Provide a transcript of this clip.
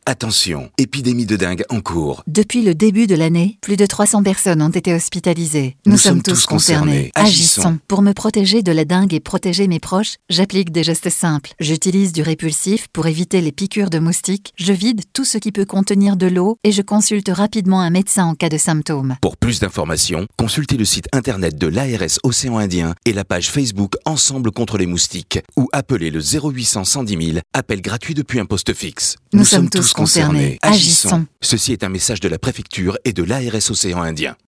Attention, épidémie de dengue en cours. Depuis le début de l'année, plus de 300 personnes ont été hospitalisées. Nous sommes tous concernés. Agissons. Pour me protéger de la dengue et protéger mes proches, j'applique des gestes simples. J'utilise du répulsif pour éviter les piqûres de moustiques, je vide tout ce qui peut contenir de l'eau et je consulte rapidement un médecin en cas de symptômes. Pour plus d'informations, consultez le site internet de l'ARS Océan Indien et la page Facebook Ensemble contre les moustiques ou appelez le 0800 110 000, appel gratuit depuis un poste fixe. Nous sommes tous concernés. Agissons. Ceci est un message de la préfecture et de l'ARS Océan Indien.